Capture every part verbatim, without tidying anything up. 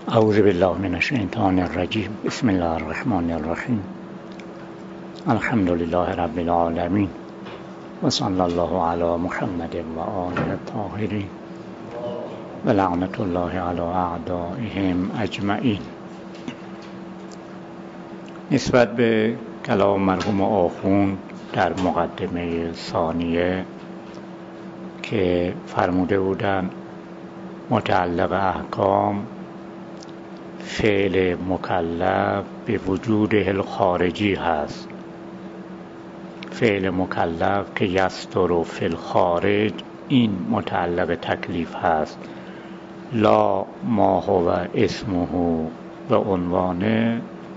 اعوذ بالله من الشیطان الرجیم. بسم الله الرحمن الرحیم. الحمد لله رب العالمین و صلی الله علی محمد و آله الطاهرین و لعنت الله علی اعدائهم اجمعین. نسبت به کلام مرحوم آخوند در مقدمه ثانیه که فرموده بودند متعلق احکام فعل مکلف به وجوده الخارجی هست. فعل مکلف که یستر فی الخارج این متعلق تکلیف هست، لا ما هو اسمه و عنوانه.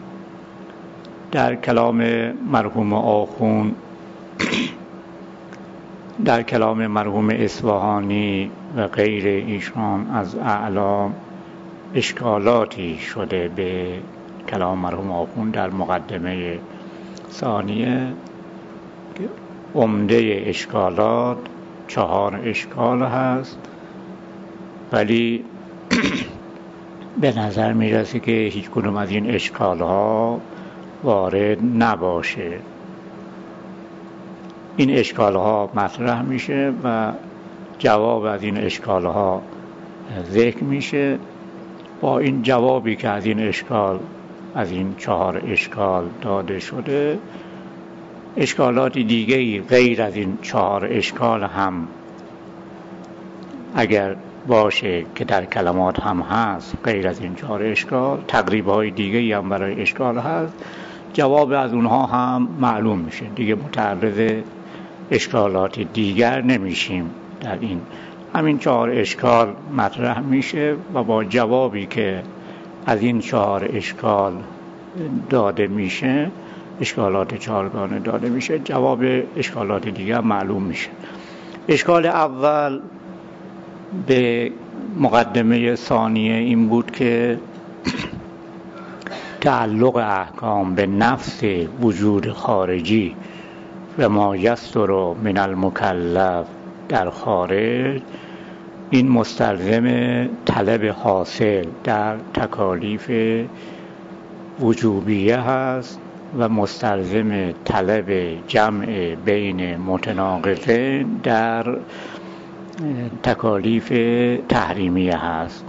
در کلام مرحوم آخوند در کلام مرحوم اصفهانی و غیر ایشان از اعلام اشکالاتی شده به کلام مرحوم آخوند در مقدمه ثانیه. عمده اشکالات چهار اشکال هست، ولی به نظر میرسه که هیچ کدوم از این اشکالها وارد نباشه. این اشکالها مطرح میشه و جواب از این اشکالها ذکر میشه. با این جوابی که از این اشکال از این چهار اشکال داده شده، اشکالات دیگه‌ای غیر از این چهار اشکال هم اگر باشه که در کلمات هم هست، غیر از این چهار اشکال تقریب‌های دیگه‌ای هم برای اشکال هست، جواب از اونها هم معلوم میشه. دیگه متعرض اشکالات دیگر نمیشیم. در این همین چهار اشکال مطرح میشه و با جوابی که از این چهار اشکال داده میشه، اشکالات چهارگانه داده میشه، جواب اشکالات دیگر معلوم میشه. اشکال اول به مقدمه ثانیه این بود که تعلق احکام به نفس وجود خارجی و ما یستر من المکلف در خارج، این مستلزم طلب حاصل در تکالیف وجوبیه هست و مستلزم طلب جمع بین متناقضین در تکالیف تحریمیه هست.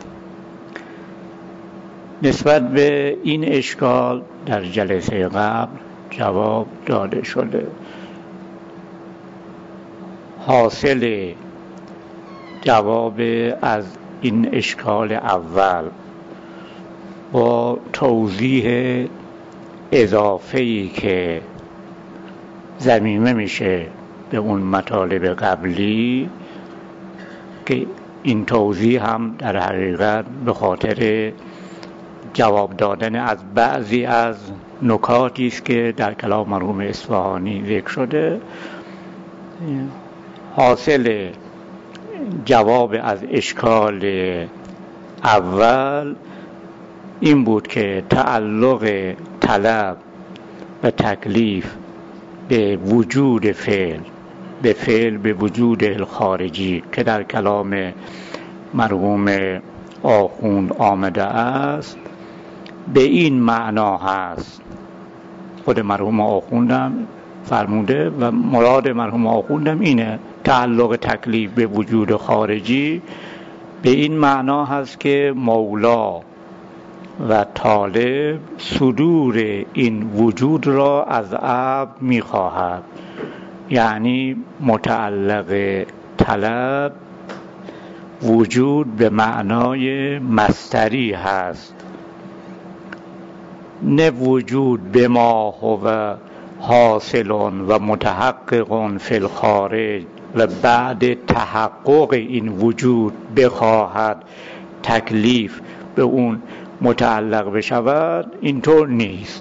نسبت به این اشکال در جلسه قبل جواب داده شده. حاصل جواب از این اشکال اول با توضیح اضافه‌ای که ضمیمه میشه به اون مطالب قبلی، که این توضیح هم در حقیقت به خاطر جواب دادن از بعضی از نکاتی است که در کلام مرحوم اصفهانی ذکر شده. حاصل جواب از اشکال اول این بود که تعلق طلب و تکلیف به وجود فعل به فعل به وجود خارجی که در کلام مرحوم آخوند آمده است به این معنا هست. خود مرحوم آخوندم فرموده و مراد مرحوم آخوندم اینه، تعلق تکلیف به وجود خارجی به این معنا هست که مولا و طالب صدور این وجود را از عبد می‌خواهد. یعنی متعلق طلب وجود به معنای مصدری هست، نه وجود به ما هو حاصل و متحقق فی الخارج و بعد تحقق این وجود بخواهد تکلیف به اون متعلق بشود. اینطور نیست.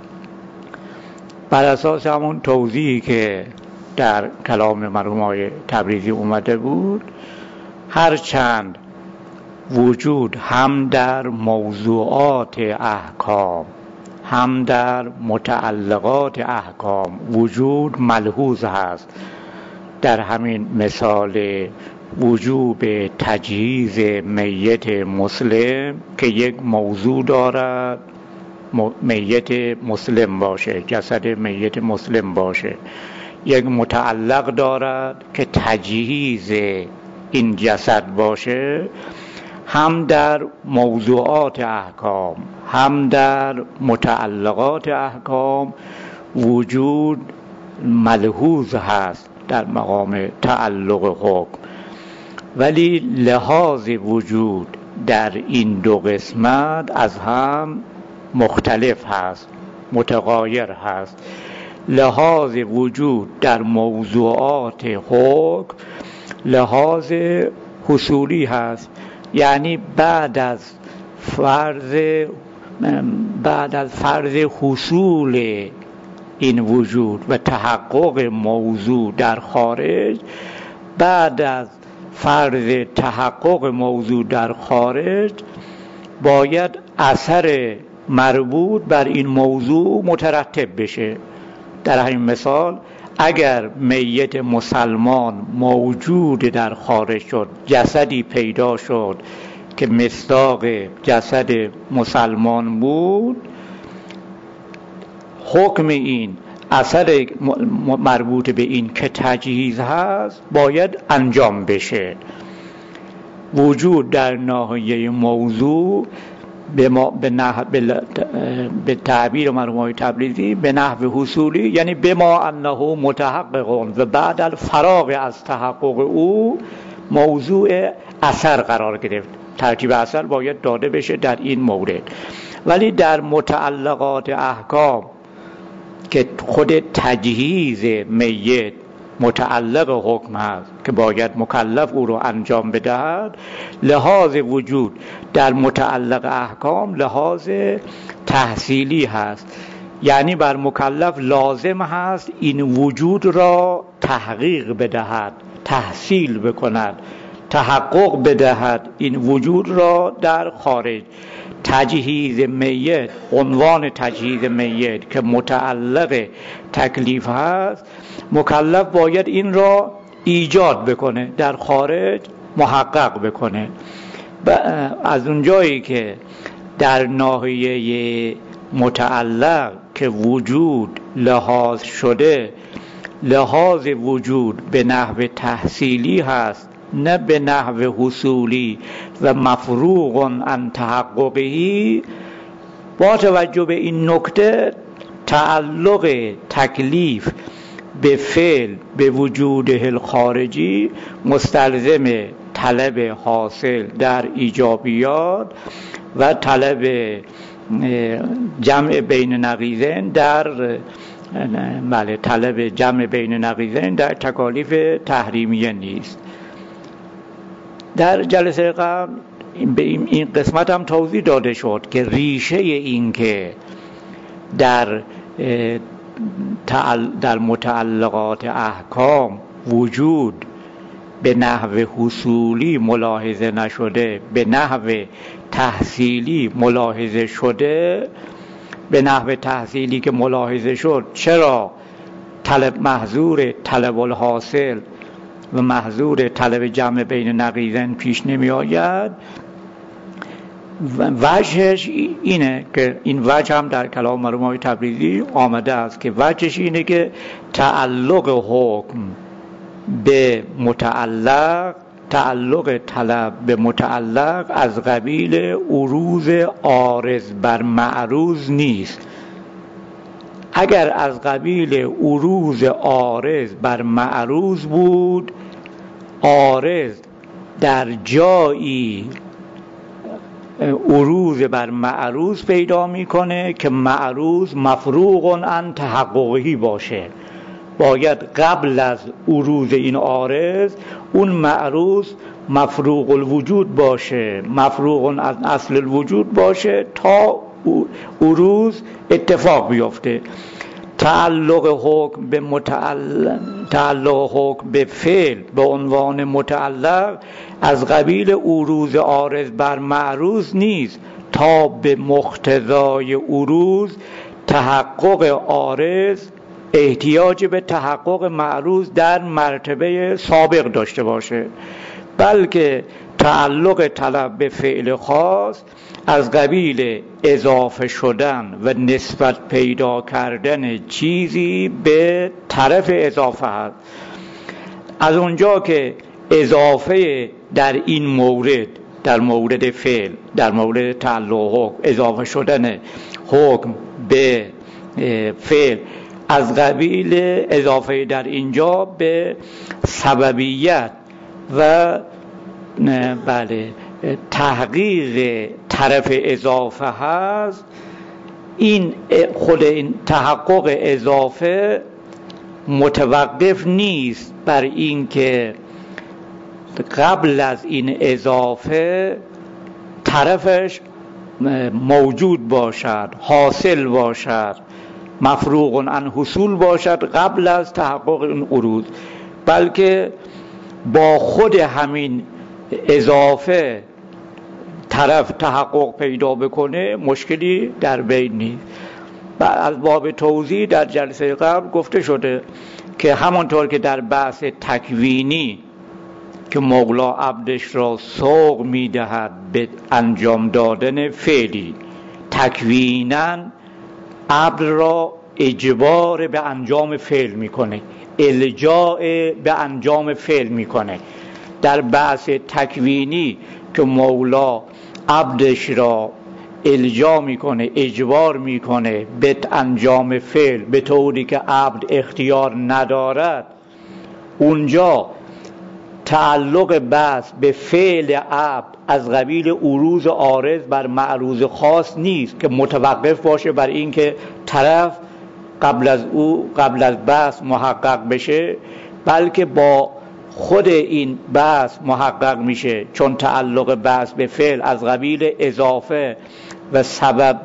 بر اساس همون توضیحی که در کلام مرحوم آقای تبریزی اومده بود، هرچند وجود هم در موضوعات احکام هم در متعلقات احکام وجود ملحوظ هست. در همین مثال وجوب تجهیز میت مسلم که یک موضوع دارد، میت مسلم باشه، جسد میت مسلم باشه، یک متعلق دارد که تجهیز این جسد باشه، هم در موضوعات احکام هم در متعلقات احکام وجود ملحوظ هست در مقام تعلق حکم. ولی لحاظ وجود در این دو قسمت از هم مختلف هست، متغایر هست. لحاظ وجود در موضوعات حکم لحاظ حصولی هست، یعنی بعد از فرض بعد از فرض حصول این وجود و تحقق موضوع در خارج، بعد از فرض تحقق موضوع در خارج باید اثر مربوط بر این موضوع مترتب بشه. در همین مثال اگر میت مسلمان موجود در خارج شد، جسدی پیدا شد که مصداق جسد مسلمان بود، حکم این اثر مربوط به این که تجهیز هست باید انجام بشه. وجود در ناحیه موضوع به, ما به, نحو به, به تعبیر مرحوم تبریزی به نحو حصولی، یعنی به ما انه متحقق و بعد الفراغ از تحقق او موضوع اثر قرار گرفت. ترتیب اثر باید داده بشه در این مورد. ولی در متعلقات احکام که خود تجهیز میت متعلق حکم هست که باید مکلف او رو انجام بدهد، لحاظ وجود در متعلق احکام لحاظ تحصیلی هست، یعنی بر مکلف لازم هست این وجود را تحقیق بدهد، تحصیل بکند، تحقق بدهد این وجود را در خارج. تجهیز میت، عنوان تجهیز میت که متعلق تکلیف هست، مکلف باید این را ایجاد بکنه، در خارج محقق بکنه. از اونجایی که در ناحیه متعلق که وجود لحاظ شده، لحاظ وجود به نحو تحصیلی هست نه به نحو حصولی و مفروغ عن تحققی، با توجه به این نکته تعلق تکلیف به فعل به وجوده الخارجی مستلزم طلب حاصل در ایجابیات و طلب جمع بین نقیضین در بله طلب جمع بین نقیضین در تکالیف تحریمیه نیست. در جلسه قبل به این قسمت هم توضیح داده شد که ریشه این که در در متعلقات احکام وجود به نحو حصولی ملاحظه نشده، به نحو تحصیلی ملاحظه شده. به نحو تحصیلی که ملاحظه شد، چرا طلب محظور طلب الحاصل و محظور طلب جمع بین نقیضین پیش نمی آید؟ وجهش اینه که این وجه هم در کلام مرحوم تبریزی آمده است که وجهش اینه که تعلق حکم به متعلق، تعلق طلب به متعلق از قبیل عروض عارض بر معروض نیست. اگر از قبیل عروض عارض بر معروض بود، عارض در جایی عروض بر معروض پیدا میکنه که معروض مفروغ عن تحققی باشه. باید قبل از عروض این عارض اون معروض مفروغ الوجود باشه، مفروغ از اصل الوجود باشه تا عروض اتفاق بیفته. تعلق حکم به متعلق، تعلق حکم به فعل به عنوان متعلق از قبیل عروض عارض بر معروض نیست تا به مقتضای عروض تحقق عارض احتیاج به تحقق معروض در مرتبه سابق داشته باشه. بلکه تعلق طلب به فعل خاص از قبیل اضافه شدن و نسبت پیدا کردن چیزی به طرف اضافه هست. از اونجا که اضافه در این مورد، در مورد فعل، در مورد تعلق حکم، اضافه شدن حکم به فعل از قبیل اضافه در اینجا به سببیت و بله تحقیق طرف اضافه هست، این خود این تحقق اضافه متوقف نیست بر این که قبل از این اضافه طرفش موجود باشد، حاصل باشد، مفروغ عن حصول باشد قبل از تحقق این عروض، بلکه با خود همین اضافه طرف تحقق پیدا بکنه مشکلی در بین نیست. از باب توضیح در جلسه قبل گفته شده که همانطور که در بحث تکوینی که مولا عبدش را سوق میدهد به انجام دادن فعلی، تکویناً عبد را اجبار به انجام فعل میکنه، الجاء به انجام فعل میکنه. در بحث تکوینی که مولا عبدش را الجا میکنه، اجبار میکنه به انجام فعل به طوری که عبد اختیار ندارد، اونجا تعلق بحث به فعل عبد از قبیل عروض عارض بر معروض خاص نیست که متوقف باشه بر این که طرف قبل از او قبل از بحث محقق بشه، بلکه با خود این بحث محقق میشه، چون تعلق بحث به فعل از قبیل اضافه و سبب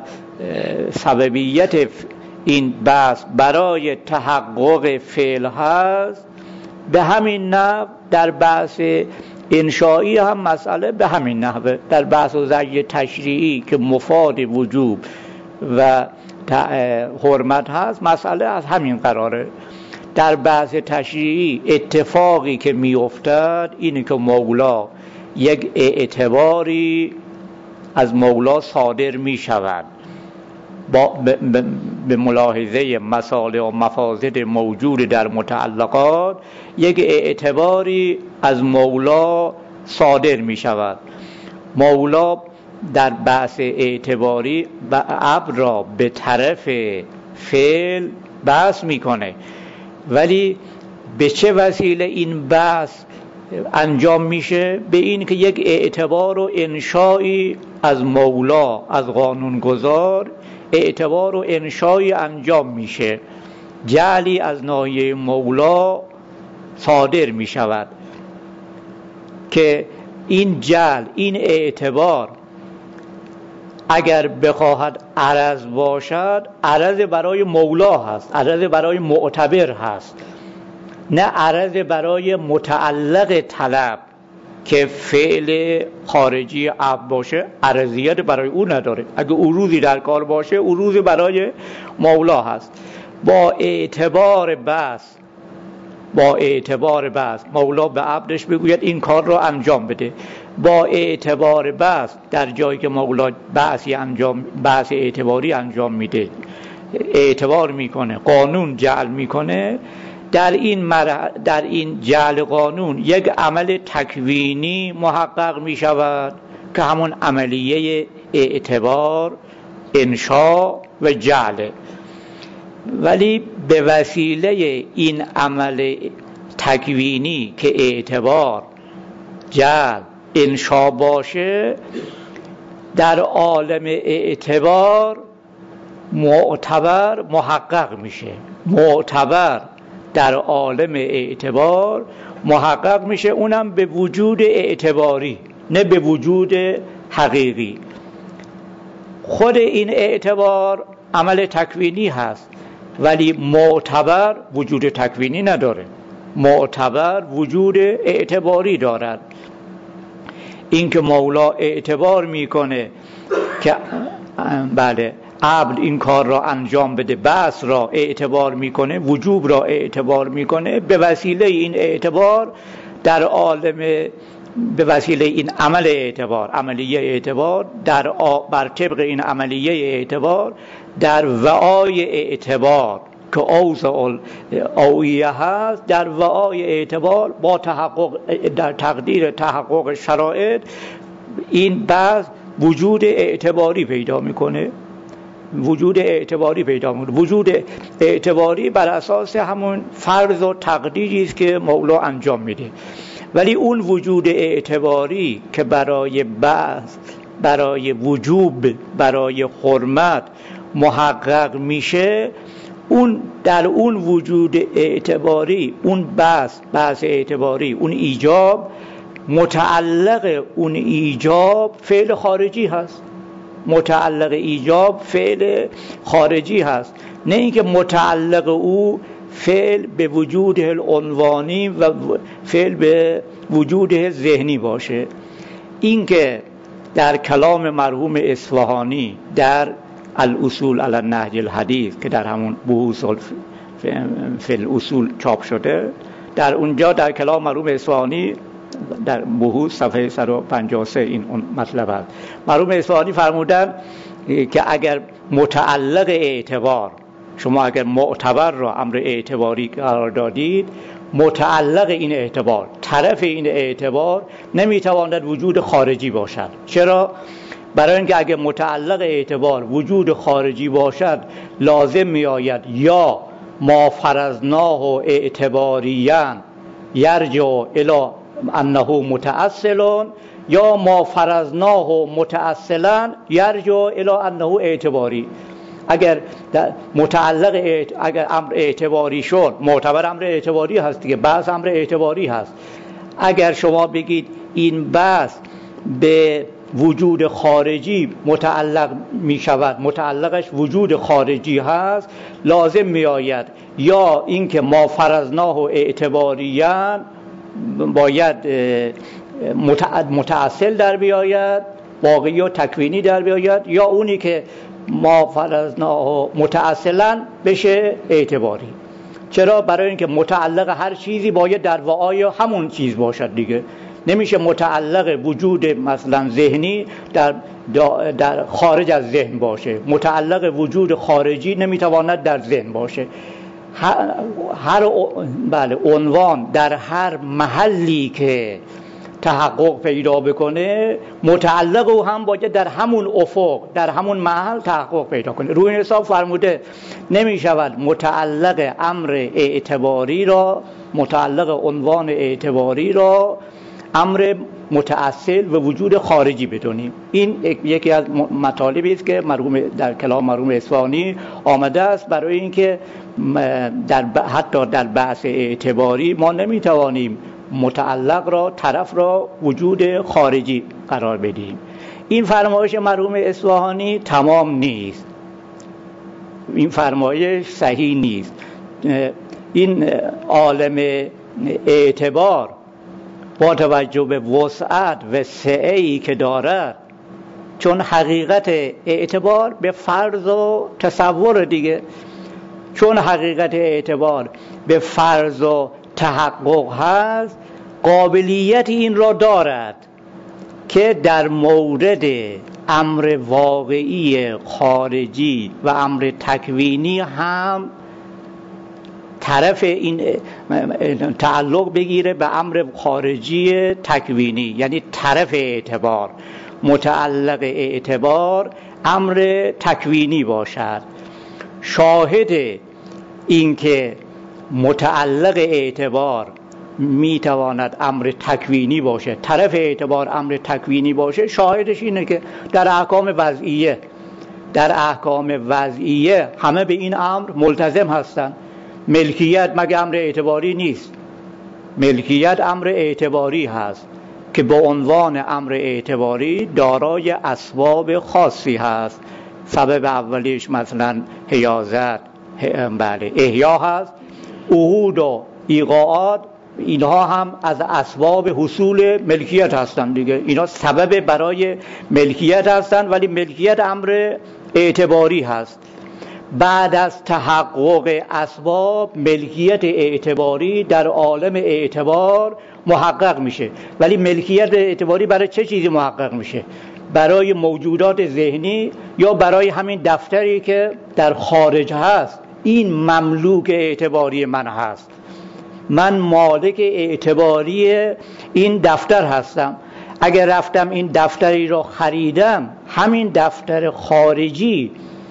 سببیت این بحث برای تحقق فعل هست. به همین نحو در بحث انشایی هم مسئله به همین نحوه، در بحث و زجر تشریعی که مفاد وجوب و حرمت هست مسئله از همین قراره. در بحث تشریعی اتفاقی که می افتد اینه که مولا یک اعتباری از مولا صادر می شود با به ملاحظه مصالح و مفاسد موجود در متعلقات، یک اعتباری از مولا صادر می شود. مولا در بحث اعتباری و عبد را به طرف فعل بحث می کنه، ولی به چه وسیله این بحث انجام میشه؟ به این که یک اعتبار و انشایی از مولا، از قانونگذار اعتبار و انشایی انجام میشه، جعلی از ناحیه مولا صادر میشود که این جعل، این اعتبار اگر بخواهد عرض باشد، عرض برای مولا هست، عرض برای معتبر هست، نه عرض برای متعلق طلب که فعل خارجی عبد باشه عرضیت برای او نداره. اگه عروضی در کار باشه عروض برای مولا هست. با اعتبار بس با اعتبار بس مولا به عبدش بگوید این کار رو انجام بده. با اعتبار بس در جایی که مولا بحثی انجام بحث اعتباری انجام میده، اعتبار میکنه، قانون جعل میکنه، در این مر... در این جعل قانون یک عمل تکوینی محقق می شود که همون عملیه اعتبار، انشا و جعل. ولی به وسیله این عمل تکوینی که اعتبار، جعل، انشا باشه، در عالم اعتبار معتبر محقق میشه. معتبر در عالم اعتبار محقق میشه، اونم به وجود اعتباری، نه به وجود حقیقی. خود این اعتبار عمل تکوینی هست ولی معتبر وجود تکوینی نداره، معتبر وجود اعتباری دارد. این که مولا اعتبار میکنه که بله عبد این کار را انجام بده، بس را اعتبار میکنه، وجوب را اعتبار میکنه، به وسیله این اعتبار در عالم به وسیله این عمل اعتبار، عملیه اعتبار، در بر طبق این عملیه اعتبار در وعای اعتبار که اوضاع اوعیه هست، در وعای اعتبار با تحقق در تقدیر تحقق شرایط این بعض وجود اعتباری پیدا میکنه، وجود اعتباری پیدا میکنه. وجود اعتباری بر اساس همون فرض و تقدیری است که مولا انجام میده، ولی اون وجود اعتباری که برای بعض، برای وجوب، برای حرمت محقق میشه، اون در اون وجود اعتباری، اون بحث بحث اعتباری، اون ایجاب، متعلق اون ایجاب فعل خارجی هست. متعلق ایجاب فعل خارجی هست، نه اینکه متعلق او فعل به وجود العنوانی و فعل به وجود ذهنی باشه. این که در کلام مرحوم اصفهانی در الاصول علی النهج الحدیث که در همون بحوث فی الاصول چاپ شده، در اونجا در کلام مرحوم اصفهانی در بحوث صفحه صد و پنجاه و سه این اون مطلب است. مرحوم اصفهانی فرمودن که اگر متعلق اعتبار، شما اگر معتبر را امر اعتباری قرار دادید، متعلق این اعتبار، طرف این اعتبار نمیتواند وجود خارجی باشد. چرا؟ برای اینکه اگر متعلق اعتبار وجود خارجی باشد، لازم می آید یا ما فرضناه اعتباریاً یرجع الی انه متأصل، یا ما فرضناه متأصلا یرجع الی انه اعتباری. اگر متعلق اعت... اگر امر اعتباری شد، معتبر امر اعتباری هست دیگه، بحث امر اعتباری هست. اگر شما بگید این بحث به وجود خارجی متعلق می شود، متعلقش وجود خارجی هست، لازم می آید یا اینکه ما فرضناه اعتباریاً باید متأصل در بیاید، واقعی و تکوینی در بیاید، یا اونی که ما فرضناه متأصلا بشه اعتباری. چرا؟ برای اینکه متعلق هر چیزی باید در وعای همون چیز باشد دیگه. نمیشه متعلق وجود مثلا ذهنی در در خارج از ذهن باشه، متعلق وجود خارجی نمیتواند در ذهن باشه. هر, هر بله عنوان در هر محلی که تحقق پیدا بکنه، متعلق او هم باید در همون افق، در همون محل تحقق پیدا کنه. روی این حساب فرموده نمی شود متعلق امر اعتباری را، متعلق عنوان اعتباری را امر متأصل و وجود خارجی بدونیم. این یکی از مطالبی است که مرحوم در کلام مرحوم اصفهانی آمده است، برای اینکه در حتی در بحث اعتباری ما نمیتوانیم متعلق را، طرف را وجود خارجی قرار بدیم. این فرمایش مرحوم اصفهانی تمام نیست، این فرمایش صحیح نیست. این عالم اعتبار با توجه به وسعت و سعه‌ای که دارد، چون حقیقت اعتبار به فرض و تصور دیگه، چون حقیقت اعتبار به فرض و تحقق هست، قابلیت این را دارد که در مورد امر واقعی خارجی و امر تکوینی هم طرف این تعلق بگیره به امر خارجی تکوینی، یعنی طرف اعتبار، متعلق اعتبار امر تکوینی باشد. شاهد این که متعلق اعتبار میتواند امر تکوینی باشه، طرف اعتبار امر تکوینی باشه، شاهدش اینه که در احکام وضعیه، در احکام وضعیه همه به این امر ملتزم هستند. ملکیت مگه امر اعتباری نیست؟ ملکیت امر اعتباری هست که به عنوان امر اعتباری دارای اسباب خاصی هست. سبب اولیش مثلا حیازت، بله احیا هست. عهود و ایقاعات اینها هم از اسباب حصول ملکیت هستند دیگه، اینا سبب برای ملکیت هستند، ولی ملکیت امر اعتباری هست. بعد از تحقق اسباب، ملکیت اعتباری در عالم اعتبار محقق میشه. ولی ملکیت اعتباری برای چه چیزی محقق میشه؟ برای موجودات ذهنی یا برای همین دفتری که در خارج هست؟ این مملوک اعتباری من هست، من مالک اعتباری این دفتر هستم. اگر رفتم این دفتری را خریدم، همین دفتر خارجی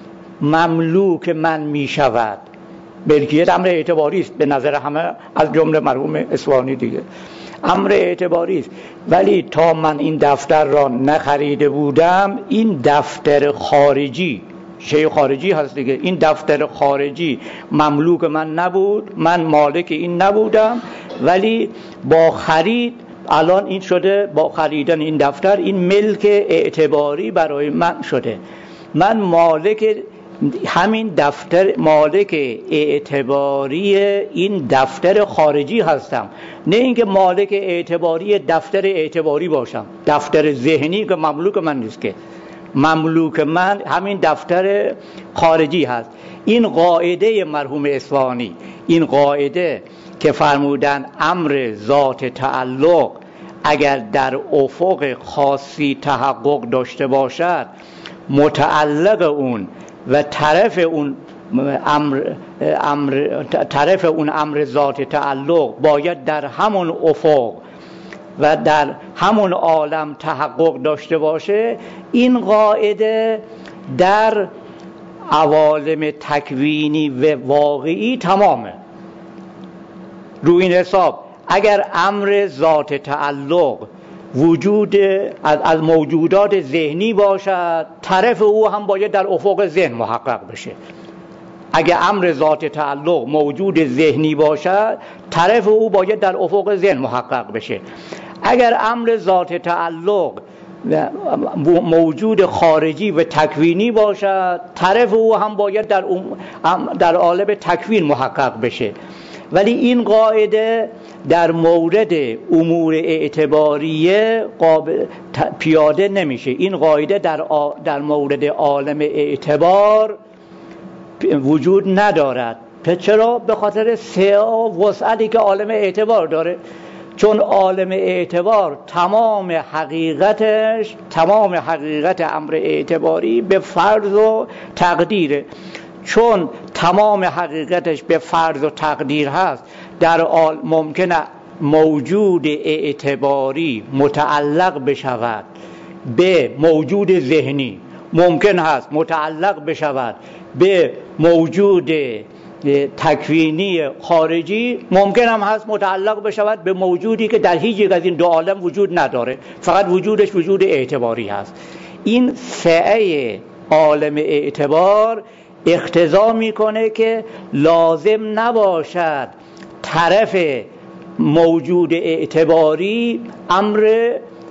مملوک من می شود. ملکیت امر اعتباری است به نظر همه، از جمله مرحوم اصفهانی دیگه امر اعتباری است. ولی تا من این دفتر را نخریده بودم، این دفتر خارجی، شیء خارجی هست دیگه، این دفتر خارجی مملوک من نبود، من مالک این نبودم. ولی با خرید الان این شده، با خریدن این دفتر این ملک اعتباری برای من شده. من مالک همین دفتر، مالک اعتباری این دفتر خارجی هستم، نه اینکه مالک اعتباری دفتر اعتباری باشم. دفتر ذهنی که مملوک من نیست، که مملوک من همین دفتر خارجی هست. این قاعده مرحوم اصفهانی، این قاعده که فرمودن امر ذات تعلق اگر در افق خاصی تحقق داشته باشد، متعلق اون و طرف اون امر, امر طرف اون امر ذات تعلق باید در همون افق و در همون عالم تحقق داشته باشه. این قاعده در عوالم تکوینی و واقعی تمامه. روی این حساب اگر امر ذات تعلق وجود از موجودات ذهنی باشد، طرف او هم باید در افق ذهن محقق بشه. اگر امر ذات تعلق موجود ذهنی باشد، طرف او باید در افق ذهن محقق بشه. اگر امر ذات تعلق موجود خارجی و تکوینی باشد، طرف او هم باید در در عالم تکوین محقق بشه. ولی این قاعده در مورد امور اعتباریه پیاده نمیشه. این قاعده در در مورد عالم اعتبار وجود ندارد. چرا؟ به خاطر سعه و وسعتی که عالم اعتبار داره. چون عالم اعتبار تمام حقیقتش، تمام حقیقت امر اعتباری به فرض و تقدیره. چون تمام حقیقتش به فرض و تقدیر هست، در آل ممکنه موجود اعتباری متعلق بشود به موجود ذهنی، ممکن هست متعلق بشود به موجود تکوینی خارجی، ممکن هم هست متعلق بشود به موجودی که در هیچ یک از این دو عالم وجود نداره، فقط وجودش وجود اعتباری هست. این سعه عالم اعتبار اقتضا میکنه که لازم نباشد طرف موجود اعتباری امر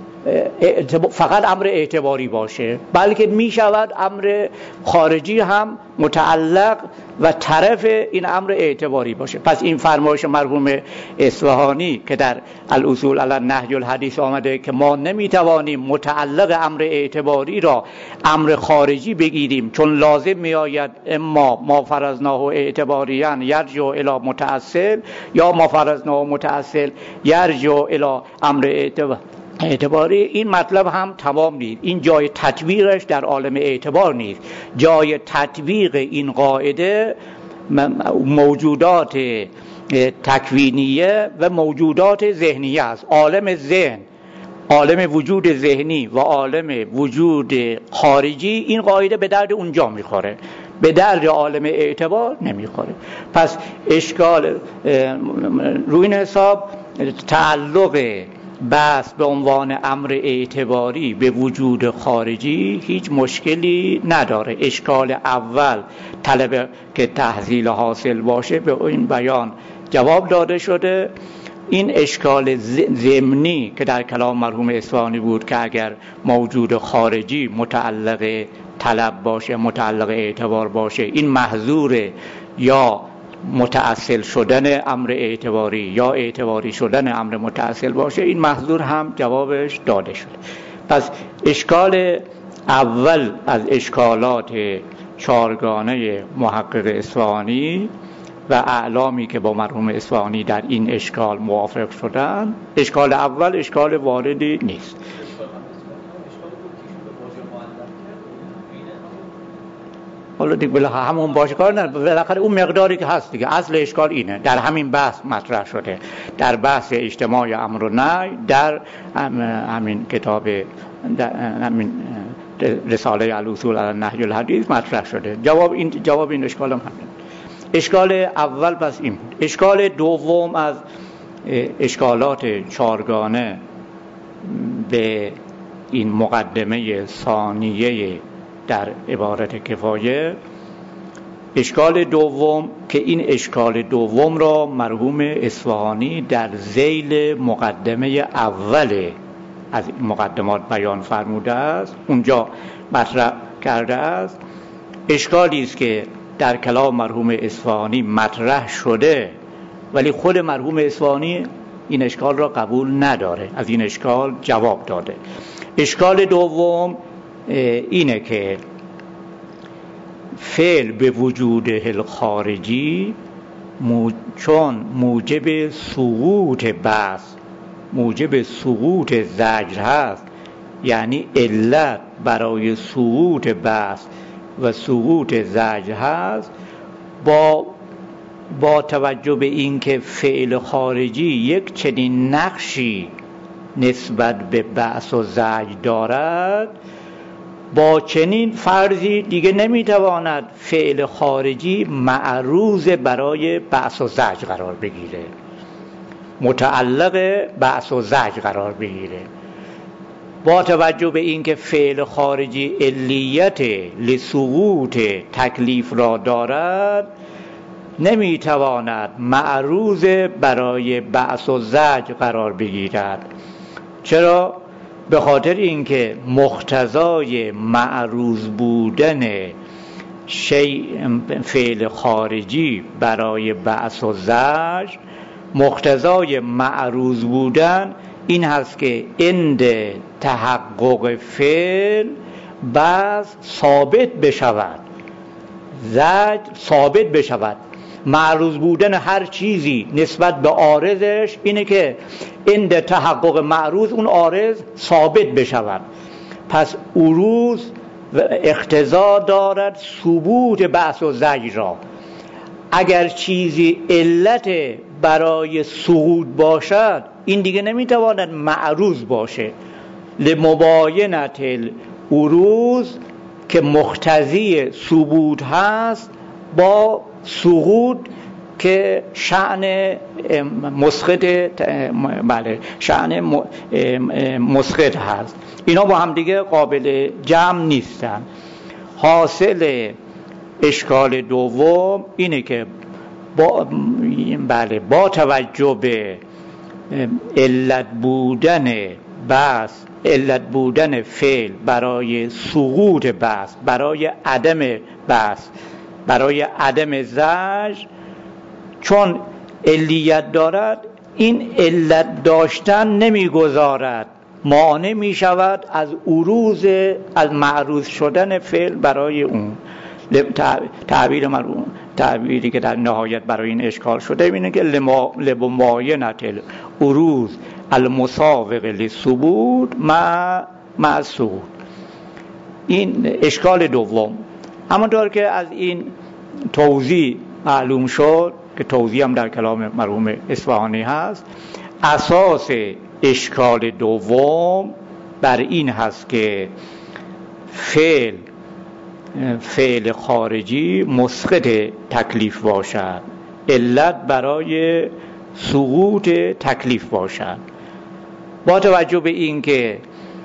فقط امر اعتباری باشه، بلکه می شود امر خارجی هم متعلق و طرف این امر اعتباری باشه. پس این فرمایش مرحوم اصفهانی که در الاصول علی نهج الحدیث آمده که ما نمیتوانیم متعلق امر اعتباری را امر خارجی بگیریم، چون لازم می آید اما ما فرضناه اعتباریا یرجع الی متأصل، یا ما فرضناه متأصل یرجع الی امر اعتباری اعتباری. این مطلب هم تمام نیست. این جای تطبیقش در عالم اعتبار نیست. جای تطبیق این قاعده موجودات تکوینیه و موجودات ذهنیه است. عالم ذهن، عالم وجود ذهنی و عالم وجود خارجی، این قاعده به درد اونجا میخوره، به درد عالم اعتبار نمیخوره. پس اشکال روی این حساب تعلق بس به عنوان امر اعتباری به وجود خارجی هیچ مشکلی نداره. اشکال اول طلب که تحصیل حاصل باشه به این بیان جواب داده شده. این اشکال ضمنی که در کلام مرحوم اصفهانی بود که اگر موجود خارجی متعلق طلب باشه، متعلق اعتبار باشه، این محظوره، یا متأصل شدن امر اعتباری یا اعتباری شدن امر متأصل باشه، این محظور هم جوابش داده شده. پس اشکال اول از اشکالات چارگانه محقق اصفهانی و اعلامی که با مرحوم اصفهانی در این اشکال موافق شدن، اشکال اول اشکال واردی نیست. حالا دیگه بالاخره همون باشه کار نه، بالاخره اون مقداری که هست دیگه. اصل اشکال اینه، در همین بحث مطرح شده، در بحث اجتماع امر و نهی، در همین کتاب، در همین رساله الاصول علی النهی الحدیث مطرح شده. جواب این جواب این اشکال هم همین. اشکال اول پس این بود. اشکال دوم از اشکالات چارگانه به این مقدمه ثانیه در عبارت کفایه، اشکال دوم که این اشکال دوم را مرحوم اصفهانی در ذیل مقدمه اول از مقدمات بیان فرموده است، اونجا مطرح کرده است. اشکالی است که در کلام مرحوم اصفهانی مطرح شده ولی خود مرحوم اصفهانی این اشکال را قبول نداره، از این اشکال جواب داده. اشکال دوم اینه که فعل به وجوده الخارجی چون موجب سقوط بحث، موجب سقوط زجر هست، یعنی علت برای سقوط بحث و سقوط زجر هست، با با توجه به اینکه فعل خارجی یک چنین نقشی نسبت به بحث و زجر دارد، با چنین فرضی دیگه نمیتواند فعل خارجی معروض برای بحث و زجر قرار بگیره، متعلق بحث و زجر قرار بگیره. با توجه به اینکه فعل خارجی علیت لسقوط تکلیف را دارد، نمیتواند معروض برای بحث و زجر قرار بگیرد. چرا؟ به خاطر اینکه مقتضای معروض بودن شیء فعل خارجی برای بحث و زجر، مقتضای معروض بودن این هست که عند تحقق فعل بحث ثابت بشود، زجر ثابت بشود. معروض بودن هر چیزی نسبت به عارضش اینه که عند تحقق معروض اون عارض ثابت بشود. پس عروض و اقتضا دارد ثبوت بحث و زجر را. اگر چیزی علت برای سقوط باشد، این دیگه نمیتواند معروض باشه. لمباینت العروض که مقتضی ثبوت هست با سقوط که شأن مسقط، بله شأن مسقط هست، اینا با هم دیگه قابل جمع نیستن. حاصل اشکال دوم اینه که با بله با توجه به علت بودن بحث، علت بودن فعل برای سقوط بحث، برای عدم بحث، برای عدم زجر، چون علیت دارد، این علت داشتن نمیگذارد مانع می شود از عروض، از معروض شدن فعل برای اون. تعبیر مرحوم، تعبیری که در نهایت برای این اشکال شده اینه که لمباینت العروض المسابق للثبوت مع مع السقوط. این اشکال دوم. همانطور که از این توضیح معلوم شد که توضیح هم در کلام مرحوم اصفهانی هست، اساس اشکال دوم بر این هست که فعل فعل خارجی مسقط تکلیف باشد، علت برای سقوط تکلیف باشد. با توجه به این که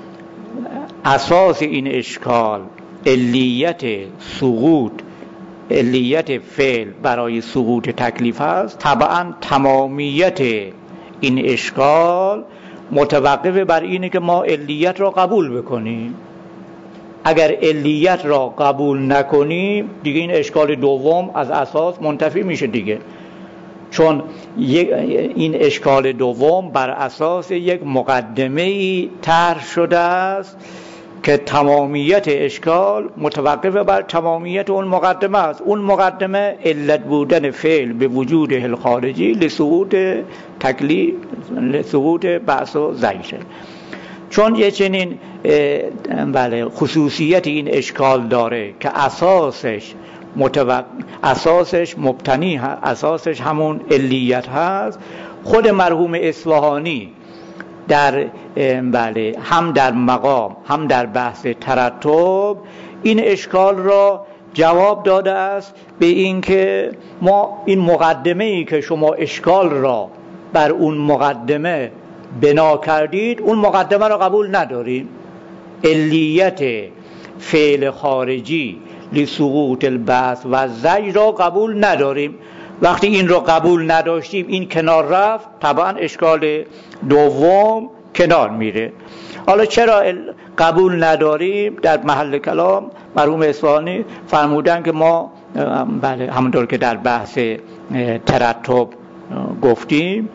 اساس این اشکال علیت سقوط، علیت فعل برای سقوط تکلیف است، طبعا تمامیت این اشکال متوقف بر اینه که ما علیت را قبول بکنیم. اگر علیت را قبول نکنیم دیگه این اشکال دوم از اساس منتفی میشه دیگه، چون این اشکال دوم بر اساس یک مقدمه‌ای طرح شده است که تمامیت اشکال متوقف بر تمامیت اون مقدمه است. اون مقدمه علت بودن فعل به وجود الخارجی لسقوط تکلیف، لسقوط بعث و زجر. چون یه چنین بله خصوصیت این اشکال داره که اساسش متوق... اساسش مبتنی هست، اساسش همون علیت هست. خود مرحوم اصفهانی در بله هم در مقام هم در بحث ترتب این اشکال را جواب داده است به این که ما این مقدمه ای که شما اشکال را بر اون مقدمه بنا کردید، اون مقدمه را قبول نداریم. علیت فعل خارجی لسقوط البعث و زجر را قبول نداریم. وقتی این را قبول نداشتیم، این کنار رفت، طبعا اشکال دوم کنار میره. حالا چرا قبول نداریم؟ در محل کلام مرحوم اصفهانی فرمودن که ما بله همونطور که در بحث ترتب گفتیم،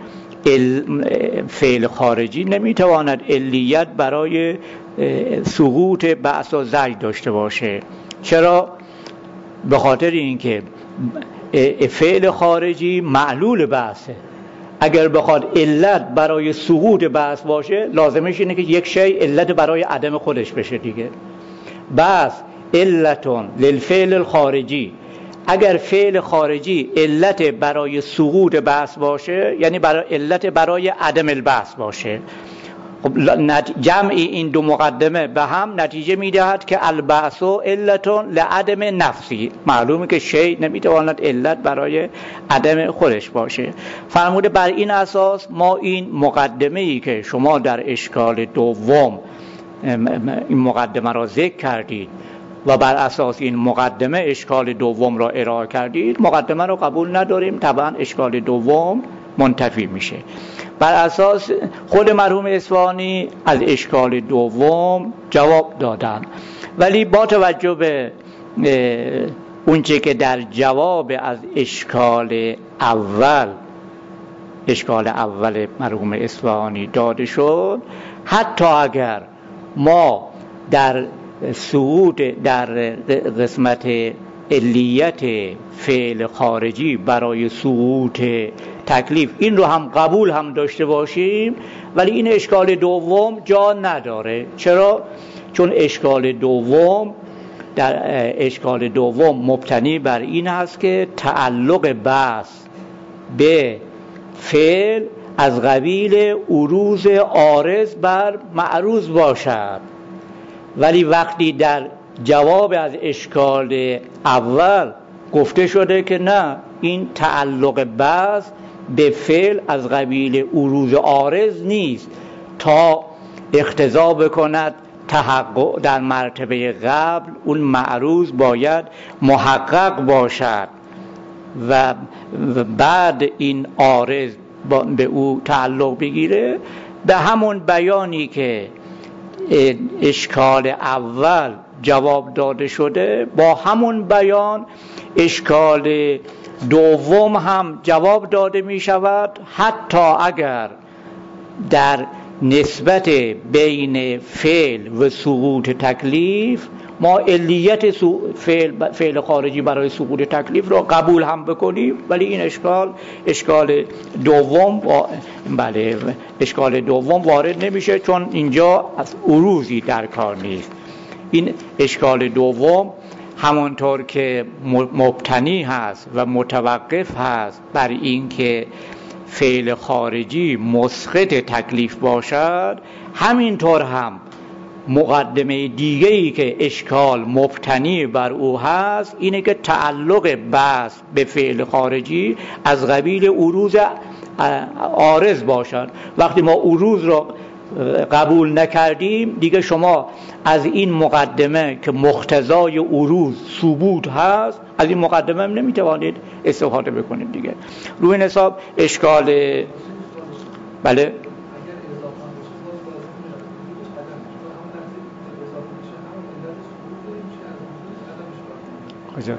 فعل خارجی نمیتواند علیت برای سقوط بعث و زجر داشته باشه. چرا؟ به خاطر اینکه فعل خارجی معلول بعثه. اگر بخواد علت برای سقوط بعث باشه، لازمش اینه که یک شی علت برای عدم خودش بشه دیگه. بعث علتون للفعل الخارجی، اگر فعل خارجی علت برای سقوط بعث باشه، یعنی برای علت برای عدم البعث باشه. خب جمع این دو مقدمه به هم نتیجه میدهد که البعث علتون لعدم نفسی. معلومه که شیء نمیتواند علت برای عدم خودش باشه. فرموده بر این اساس ما این مقدمه ای که شما در اشکال دوم این مقدمه را ذکر کردید و بر اساس این مقدمه اشکال دوم را ارائه کردید، مقدمه را قبول نداریم، طبعا اشکال دوم منتفی میشه. بر اساس خود مرحوم اصفهانی از اشکال دوم جواب دادن، ولی با توجه به اونچه که در جواب از اشکال اول اشکال اول مرحوم اصفهانی داده شد، حتی اگر ما در سقوط در قسمت علیت فعل خارجی برای سقوط تکلیف این رو هم قبول هم داشته باشیم، ولی این اشکال دوم جا نداره. چرا؟ چون اشکال دوم در اشکال دوم مبتنی بر این هست که تعلق بحث به فعل از قبیل عروض عارض بر معروض باشد. ولی وقتی در جواب از اشکال اول گفته شده که نه، این تعلق بحث به فعل از قبیل عروض عارض نیست، تا اقتضا بکند تحقق در مرتبه قبل اون معروض باید محقق باشد و بعد این عارض به او تعلق بگیره. به همون بیانی که اشکال اول جواب داده شده، با همون بیان اشکال دوم هم جواب داده می شود، حتی اگر در نسبت بین فعل و سقوط تکلیف ما علیت فعل, فعل خارجی برای سقوط تکلیف را قبول هم بکنیم، ولی این اشکال اشکال دوم بله اشکال دوم وارد نمیشه، چون اینجا از عروضی در کار نیست. این اشکال دوم همانطور که مبتنی هست و متوقف هست بر این که فعل خارجی مسقط تکلیف باشد، همینطور هم مقدمه دیگه‌ای که اشکال مبتنی بر او هست اینه که تعلق بحث به فعل خارجی از قبیل عروض عارض باشد. وقتی ما عروض را قبول نکردیم، دیگه شما از این مقدمه که مقتضای عروض ثبوت هست، از این مقدمه هم نمیتوانید استفاده بکنید دیگه. روی این حساب اشکال بله کجا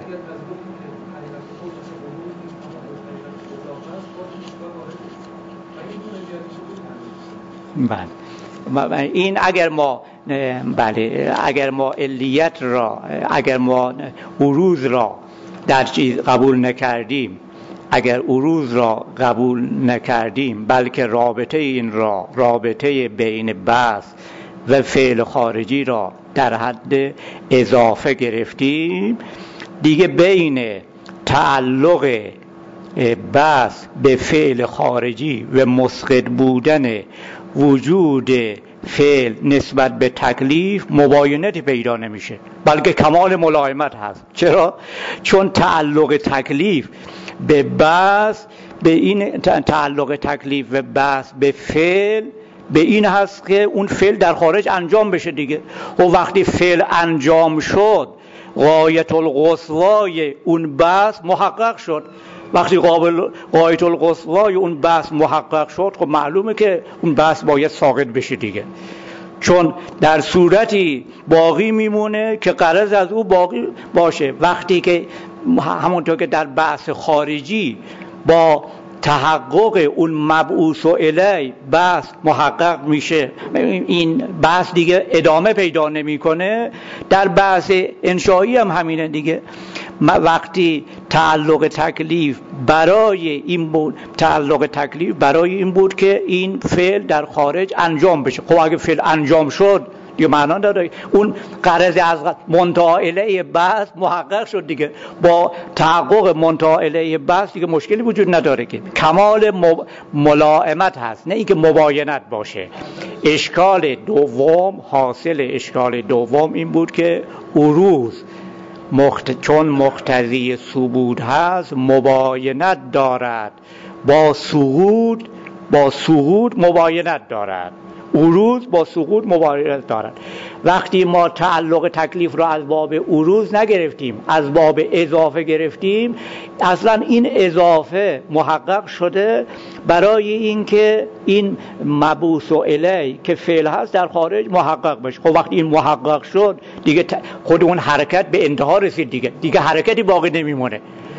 بله این اگر ما بله اگر ما علیت را، اگر ما عروض را در چیز قبول نکردیم، اگر عروض را قبول نکردیم بلکه رابطه این را، رابطه بین بعث و فعل خارجی را در حد اضافه گرفتیم، دیگه بین تعلق بعث به فعل خارجی و مسقط بودن وجود فعل نسبت به تکلیف مباینتی پیدا نمیشه، بلکه کمال ملائمت هست. چرا؟ چون تعلق تکلیف به بعث، به این تعلق تکلیف و بعث به فعل به این هست که اون فعل در خارج انجام بشه دیگه. و وقتی فعل انجام شد، غایت القصوای اون بعث محقق شد. وقتی قابل غایت القصوای اون بعث محقق شد، خب معلومه که اون بعث باید ساقط بشه دیگه، چون در صورتی باقی میمونه که غرض از او باقی باشه. وقتی که همونطور که در بعث خارجی با تحقق اون مبعوث و الی بحث محقق میشه، این بحث دیگه ادامه پیدا نمیکنه. در بحث انشایی هم همینه دیگه. وقتی تعلق تکلیف برای این بود، تعلق تکلیف برای این بود که این فعل در خارج انجام بشه. خب اگه فعل انجام شد دیگه معنا داره، اون غرض از منتهی الیه بحث محقق شد دیگه. با تحقق منتهی الیه بحث دیگه مشکلی وجود نداره، که کمال ملائمت هست، نه اینکه مباینت باشه. اشکال دوم، حاصل اشکال دوم این بود که عروض مخت... چون مقتضی ثبوت هست مباینت دارد با سقوط، با سقوط مباینت دارد. عروض با سقوط مباینت دارد. وقتی ما تعلق تکلیف را از باب عروض نگرفتیم، از باب اضافه گرفتیم، اصلا این اضافه محقق شده برای اینکه این مبعوث و الی که فعل هست در خارج محقق بشه. خب وقتی این محقق شد دیگه خود اون حرکت به انتها رسید دیگه، دیگه حرکتی باقی نمیمونه.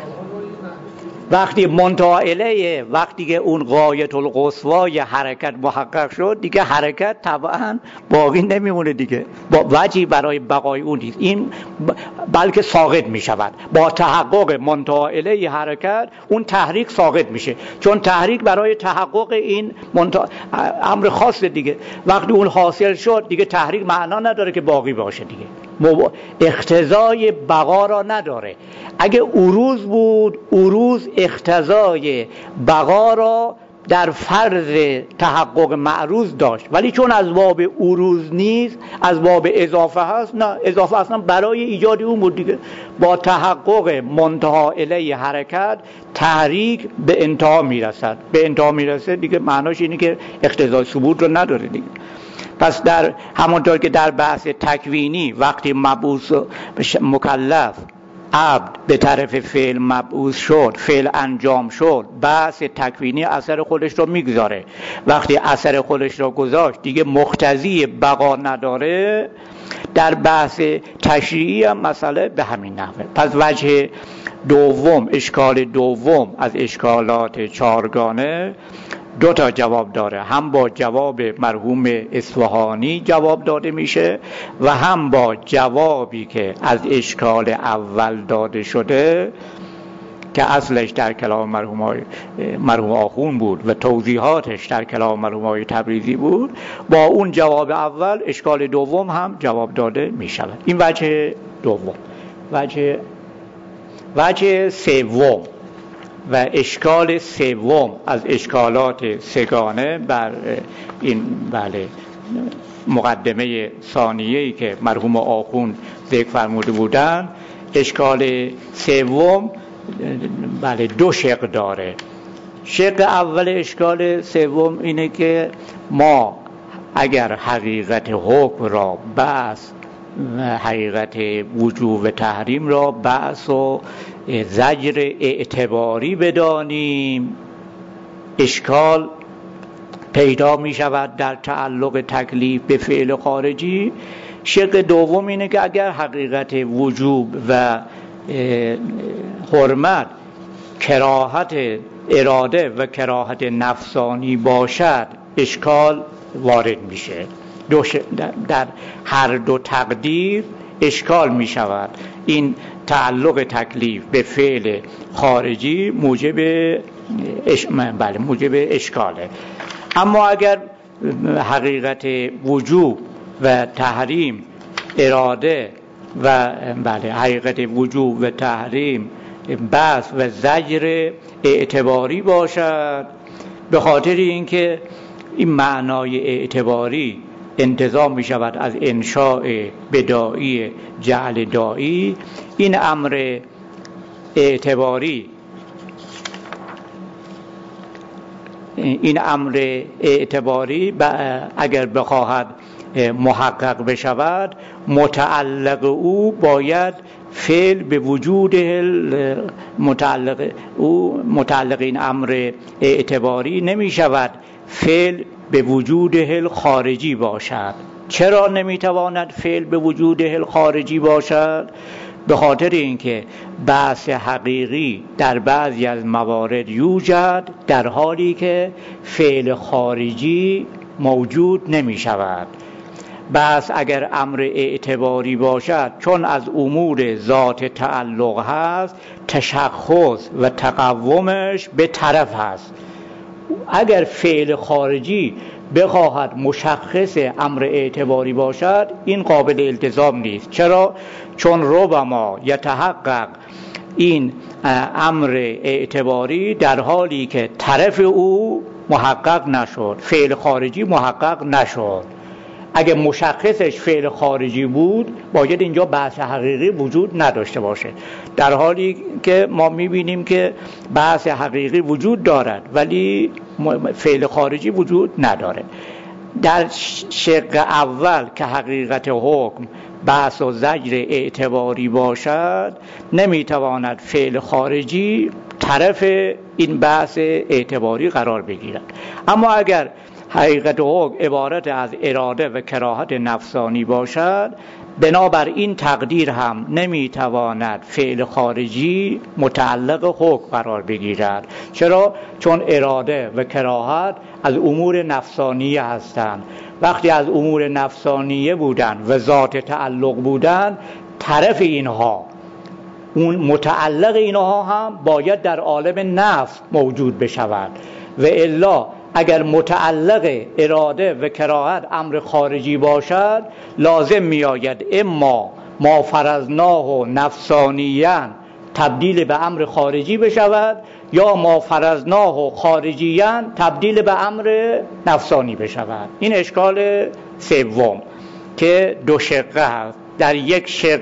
وقتی منتهی الیه، وقتی که اون غایت القصوای حرکت محقق شد دیگه حرکت طبعا باقی نمیمونه دیگه، با وجهی برای بقای اون نیست، این بلکه ساقط میشود. با تحقق منتهی الیه حرکت اون تحریک ساقط میشه، چون تحریک برای تحقق این منتهی امر خاصه دیگه. وقتی اون حاصل شد دیگه تحریک معنا نداره که باقی باشه دیگه، مب... اقتضای بقا را نداره. اگه عروض بود، عروض اقتضای بقا را در فرض تحقق معروض داشت، ولی چون از باب عروض نیست، از باب اضافه هست، نه، اضافه اصلا برای ایجاد اون بود دیگه. با تحقق منتهی الی حرکت تحریک به انتها میرسد، به انتها میرسه دیگه، معناش اینه که اقتضای ثبوت رو نداره دیگه. پس در همونطور که در بحث تکوینی وقتی مبعوث مکلف عبد به طرف فعل مبعوث شد، فعل انجام شد، بحث تکوینی اثر خودش رو میگذاره. وقتی اثر خودش رو گذاشت دیگه مقتضی بقا نداره. در بحث تشریعی هم مسئله به همین نحوه. پس وجه دوم، اشکال دوم از اشکالات چارگانه دو تا جواب داره، هم با جواب مرحوم اصفهانی جواب داده میشه و هم با جوابی که از اشکال اول داده شده که اصلش در کلام مرحوم مرحوم آخون بود و توضیحاتش در کلام مرحوم تبریزی بود. با اون جواب اول اشکال دوم هم جواب داده میشود. این وجه دوم. وجه وجه سوم و اشکال سوم از اشکالات سگانه بر این بله مقدمه ثانیه‌ای که مرحوم آخون ذکر فرموده بودن، اشکال سوم بله دو شق داره. شق اول اشکال سوم اینه که ما اگر حقیقت حکم را بحث و حقیقت وجوب و تحریم را بحث و زجر اعتباری بدانیم، اشکال پیدا می شود در تعلق تکلیف به فعل خارجی. شق دوم اینه که اگر حقیقت وجوب و حرمت کراهت اراده و کراهت نفسانی باشد، اشکال وارد میشه. دو ش... در هر دو تقدیر اشکال می شود. این تعلق تکلیف به فعل خارجی موجب اش... بله موجب اشکاله. اما اگر حقیقت وجوب و تحریم اراده و بله حقیقت وجوب و تحریم بحث و زجر اعتباری باشد، به خاطر اینکه این معنای اعتباری انتزاع می شود از انشاء بدائی جعل دائی، این امر اعتباری این امر اعتباری اگر بخواهد محقق بشود، متعلق او باید فعل به وجود متعلق او متعلق این امر اعتباری نمی شود فعل به وجود هل خارجی باشد. چرا نمیتواند فعل به وجود هل خارجی باشد؟ به خاطر اینکه بحث حقیقی در بعضی از موارد یوجد در حالی که فعل خارجی موجود نمی شود. بس اگر امر اعتباری باشد، چون از امور ذات تعلق هست، تشخص و تقومش به طرف هست. اگر فعل خارجی بخواهد مشخص امر اعتباری باشد، این قابل التزام نیست. چرا؟ چون ربما یتحقق این امر اعتباری در حالی که طرف او محقق نشد، فعل خارجی محقق نشد. اگه مشخصش فعل خارجی بود، باید اینجا بحث حقیقی وجود نداشته باشه، در حالی که ما میبینیم که بحث حقیقی وجود دارد ولی فعل خارجی وجود نداره. در شق اول که حقیقت حکم بحث و زجر اعتباری باشد، نمیتواند فعل خارجی طرف این بحث اعتباری قرار بگیرد. اما اگر حقیقت حکم عبارت از اراده و کراهت نفسانی باشد، بنابر این تقدیر هم نمیتواند فعل خارجی متعلق حکم قرار بگیرد. چرا؟ چون اراده و کراهت از امور نفسانیه هستند. وقتی از امور نفسانیه بودن و ذات تعلق بودن، طرف اینها، اون متعلق اینها هم باید در عالم نفس موجود بشود، و الا اگر متعلق اراده و کراهت امر خارجی باشد، لازم می آید اما ما فرضناه نفسانیاً تبدیل به امر خارجی بشود، یا ما فرضناه خارجیاً تبدیل به امر نفسانی بشود. این اشکال سوم که دو شقه هست. در یک شق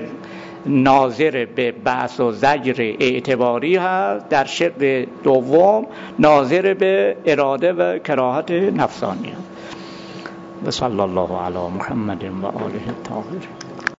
ناظر به بحث و زجر اعتباری هست، در شق دوم ناظر به اراده و کراهت نفسانی هست. و صلی الله علی محمد و آله الطاهرین.